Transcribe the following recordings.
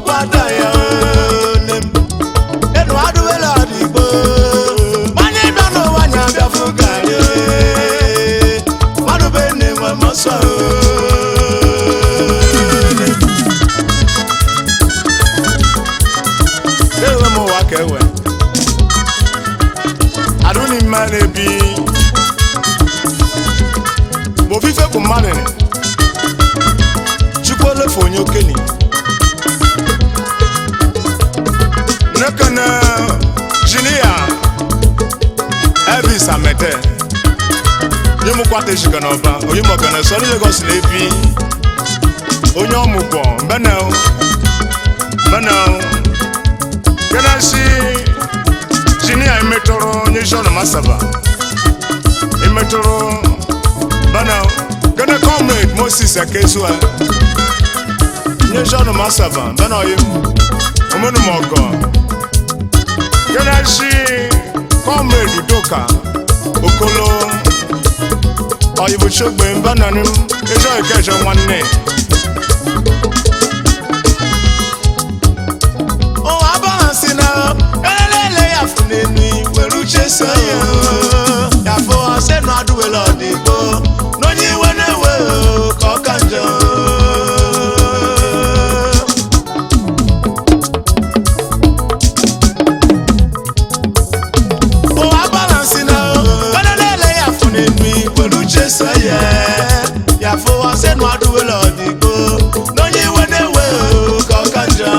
kwada ya nem enu aduwela digbo manye dono wanya bia fugare manu bene wa maso ewe mo wa kewe aduni mane bi mo fife ko mane chukwole fonyo keni nekana jinia Elvis Amete yemu kwate shikanoba oyimo kana so ni Lagos lebi onye omugbo benel kana si jinia emetoro nye John Masaba emetoro benel kana comrade Moses Akezua nye John Masaba benel yem omunu mogo kana si comrade Udoka Okolo oyibo chogbe mbananim ejo ikejo nwanne o abalance na elele ya funeni weruche so ya fo ase no aduwelo digbo no nyi wenewe ko kanjo ya fo ase no aduwelo digbo no nyi wenewe ko kanja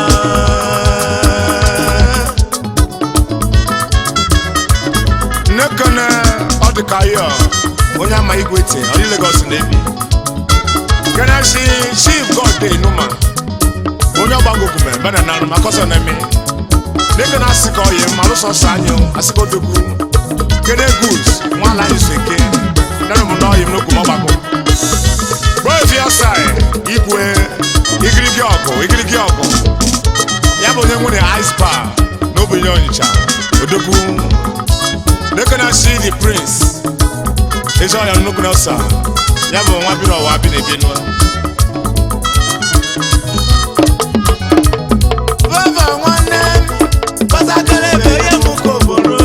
nekana odikayo onya ma igwete ori Lagos nebi kana si chief god dey numa onya bangokume bana nanu makoso na me nekana asiko ye maluso sanyo asiko dogu kene goods wala iseke nanu mo no yim no kuma bako boy fi aside igwe igirigi ogo ya bo nye ice bar no be nyoncha odogu nekana see the prince ejo ya no kuna sa ya bo nwa bi no wa bi na bi no baba nwanne pasakele be ye mu ko boro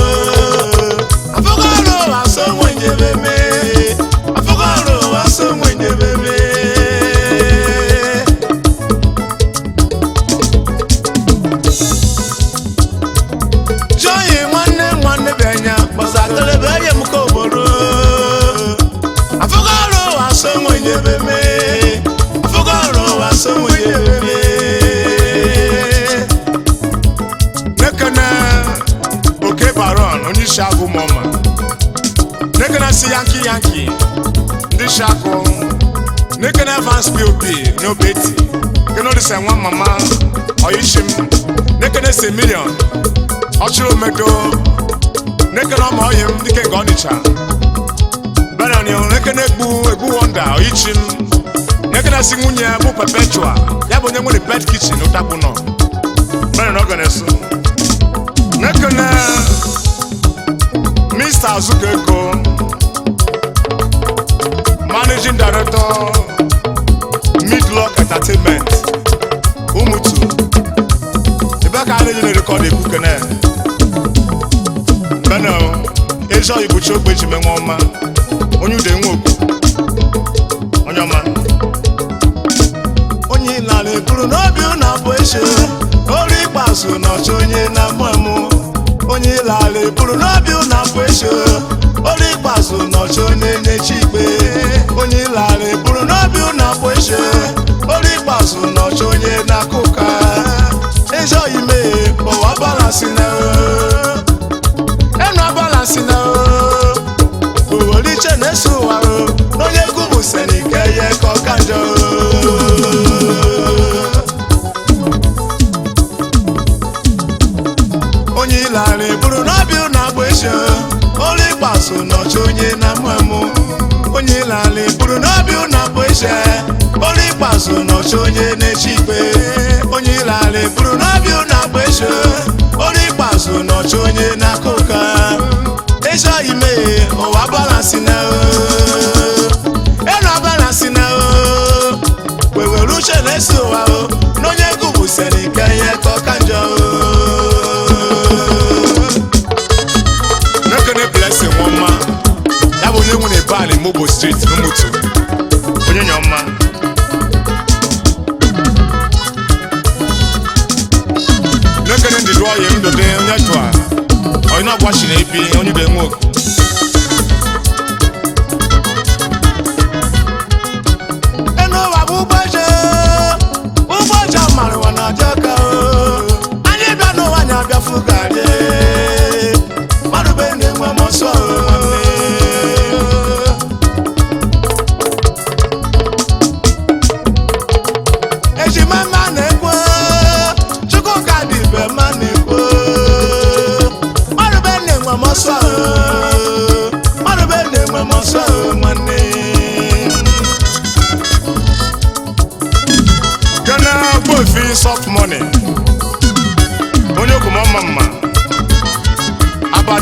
afogalo aso nwenye beme afogalo aso nwenye beme joyi nwanne benya pasakele be ye mu ko boro afogalo aso nwenye beme afogalo aso nwenye beme oke baron onye shagu mama nekana si yanki ndi shagu nekana Vance POP no beti keno de se nwa mama oyishim nekana se million ochiro medo nekana ma oyim dike gonicha bana ni nekana egbu wonder oyichim nekana si nwunye bu perpetua ya bo nyenwe pet kitchen utabu no bana no gonna so nekana Mr. Azukeko Managing Director Midlock Entertainment Umutu Ibaka ane jine record ekukene Beno Ejo ibuchi ogbe jime nwoma Onye ude nwoku Onye ọma Onye ilale buru n'obi una bụ eshe Ori ikpasu n'ọchị onye na mmụọ onye ilale buru n'obi una bụ eshe ori ikpasu n'ọchị onye na-echi ikpe onye ilale buru n'obi una bụ eshe ori ikpasu n'ọchị onye na-akụ ụka ejo ime ụwa balansi na enu abalansi na owoliche na-eso ụwa n'onye kwubu senike ye ka ọ ka njọ onye ilale buru n'obi una bụ eshe ori ikpasu n'ọchị onye na mmụọ onye ilale buru n'obi una bụ eshe ori ikpasu n'ọchị onye na-echi ikpe onye ilale buru n'obi una bụ eshe ori ikpasu n'ọchị onye na-akụ ụka ejo ime ụwa balansi na enu abalansi na wewere uche na-eso ụwa n'onye egwu bụ seni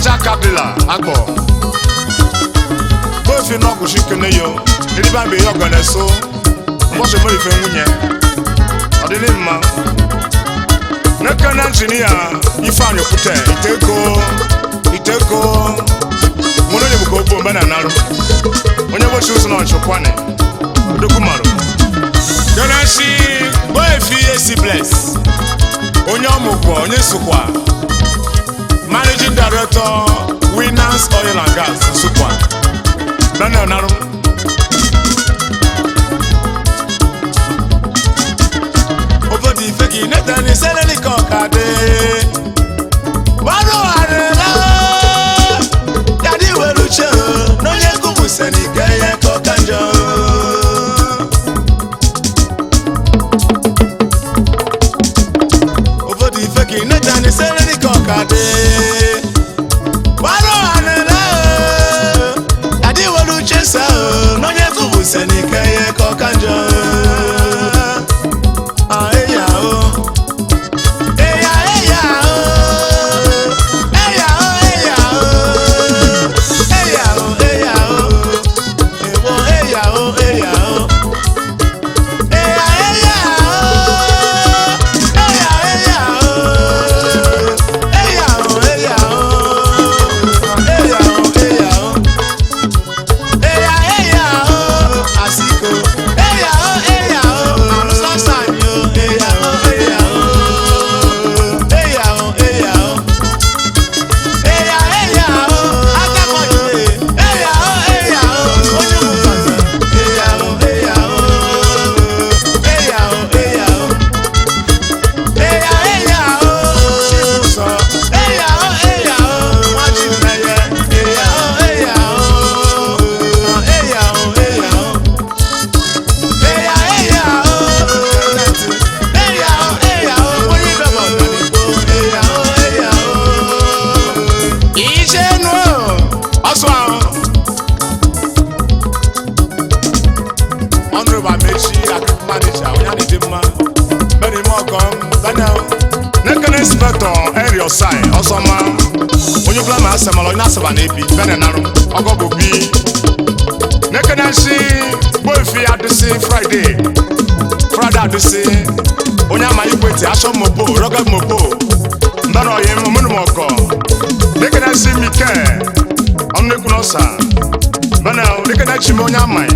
Aja Kabila Agbo Bofi no kushikene yo Iriba be yo gane so Mboshe mo ife nwunye Odini mma Nekana engineer Ifeanyi Okute Iteko Mono ne buko bomba na naru Onye bo chusu no nchokwane Dokumaru Geneshi Bofi AC Bless Onye omukwo onye sukwa Managing Director Winners Oil and Gas Sukwa Daniel Narum Over the fake Nathan Seleni Kokade Waro Arela Daddy Weluche No Yeku Museni Kaya Kokanjo Over the fake Nathan Seleni Kokade Waro Arela Daddy Weluche No Yeku Museni Kaya Kokanjo Friday adisi onye ama ikweti aso mobo rocket mobo ndano ye munu moko lekena si mike onne kunosa bana lekena chimo onye ama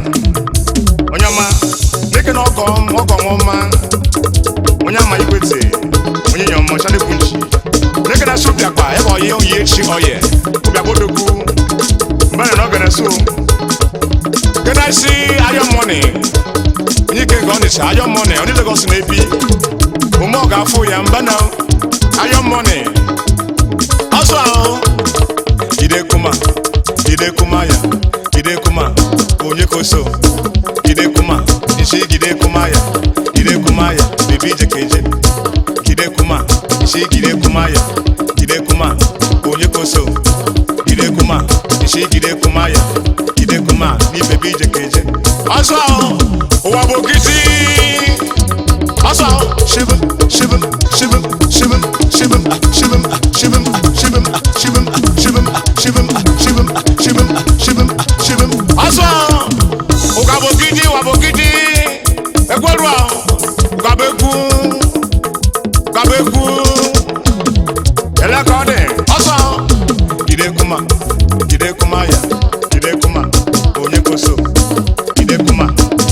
lekena ogo ngoma onye ama ikweti onye nyomo chale kunchi lekena so biakwa ebo ye oye chi oye obiabodogu bana no gana so kena si ayo money Nike Gonicha, Ayo Money, only the Ghost Navy. Umoga Fuya Mbana, Ayo Money. Also, Idekuma, Onyekoso, Idekuma, Ishi Gidekumaya, Bibi Jekeje, Gidekuma, Ishi Gidekuma, Onyekoso, Idekuma, Ishi Gidekuma, Ni Bibi Jekeje. Also, Wabokiti. Also, shibum. Also, Wabokiti. Egwalwa, Gabeku. Elekode. Also, Gidekuma, Onyekoso. Gidekuma,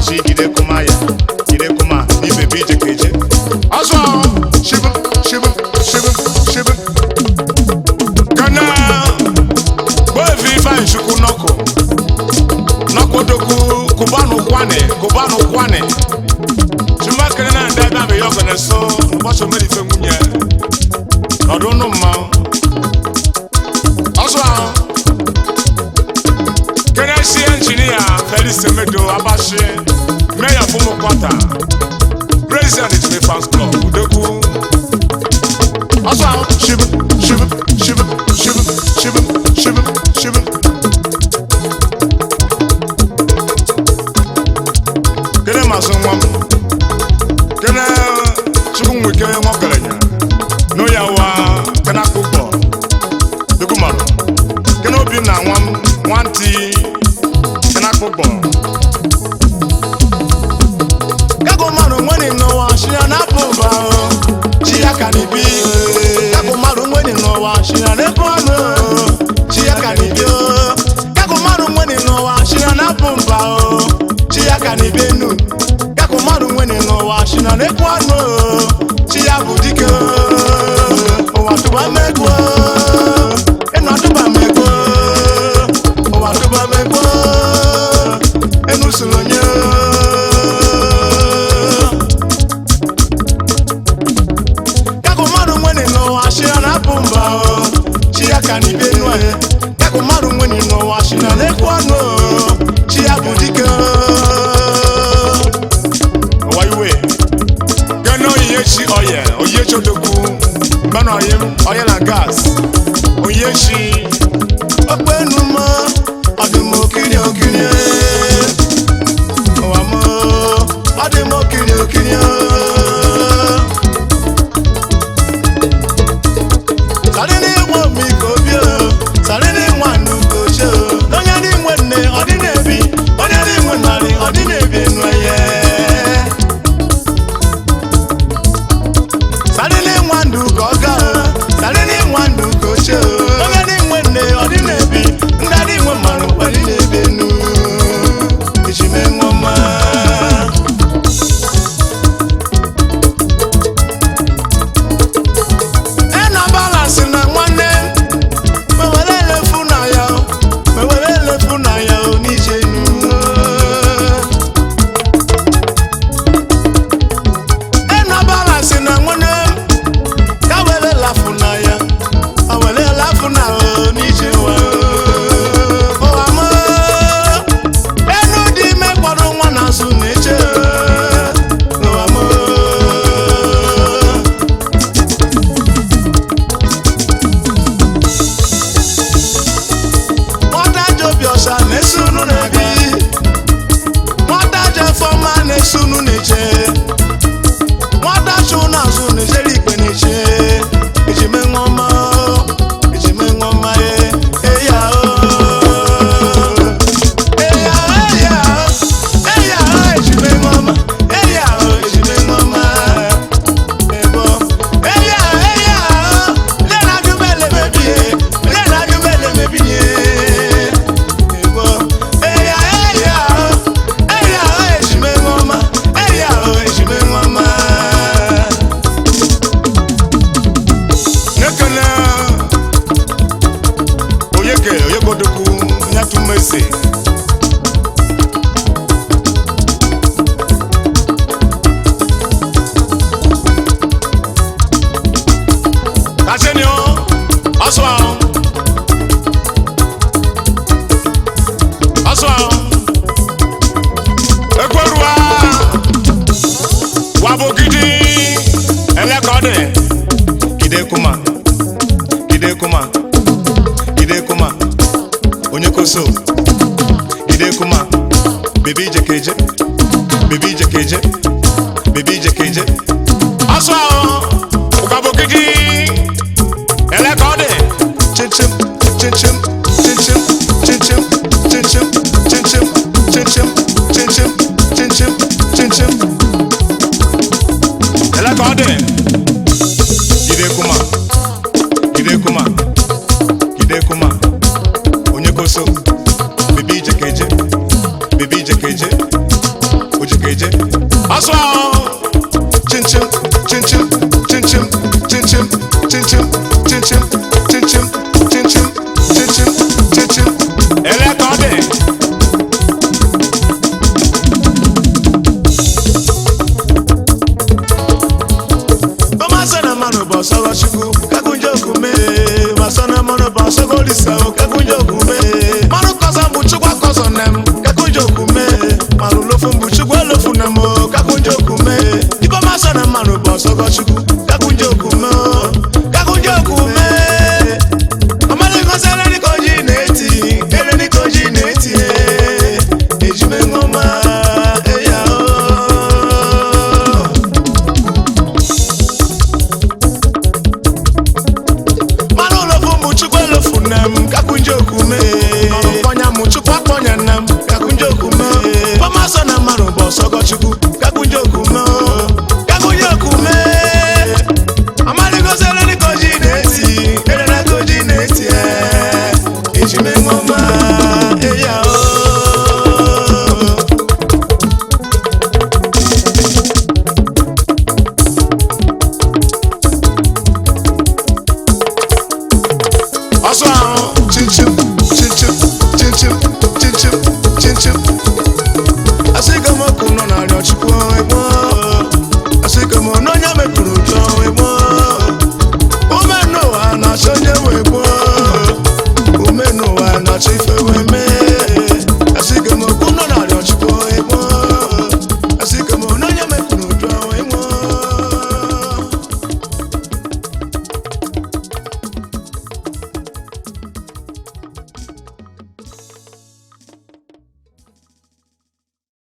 ni baby jekeje. Also, shibum. Kana, boy fine shuku noko doku kubanu kwane. Chuma kana ndaba be yoko na so, boso meri fe munye. Odono ma. Also, kana si engineer Felix Semedo Abashi, Mayor Fumo Kwata, President of the Fans Club, Udoku. Also, shibum. Kene masonwam, kene chukun wike mokalenya, no yawa kana kubo, dokumaru. Susulonyo Kako maru mwene no washina na pumba Chia kanibe nwe Kako maru mwene no washina lekwano Chia budika Waiwe Gano yeshi oye Oyecho doku Bano oil and gas Oyeshi Okwenuma Adimo kiri okiri Owamo Adimo kiri okiri Sarini wo mi ko bio Sarini wanu ko sho Onya di mwene odinebi Onya di mwenari odinebi nweye Sarini wandu ko ga Sarini wandu ko sho Onya di mwene odinebi Ndadi mwe manu odinebi nu Ishime ngoma Sunu neche Mwata shuna sunu jeli kweneche Ejime ngoma Eya Ejime ngoma Ejime ngoma Ebo Eya Lena jubele mebie Lena jubele mebie Ebo Eya Ejime ngoma Ejime ngoma Nekene Oyekodoku Nyatu mese Kasenyo Aswa Ekwerua Wabogidi Elekode Kidekuma Onyekoso Kidekuma Baby Jekeje Aswa Wabogidi Elekode Chinchim Elekode Kidekuma Onyekoso Baby Jekeje Ojekeje Aswa Chinchim Elekode Masana mano bosogo shuku Kakunjo kume Masana mano bosogo lisao Kakunjo kume Manu kosa mbuchukwa koso nem Kakunjo kume Manu lofu mbuchukwa lofu nemo Kakunjo kume Iko masana mano bosogo shuku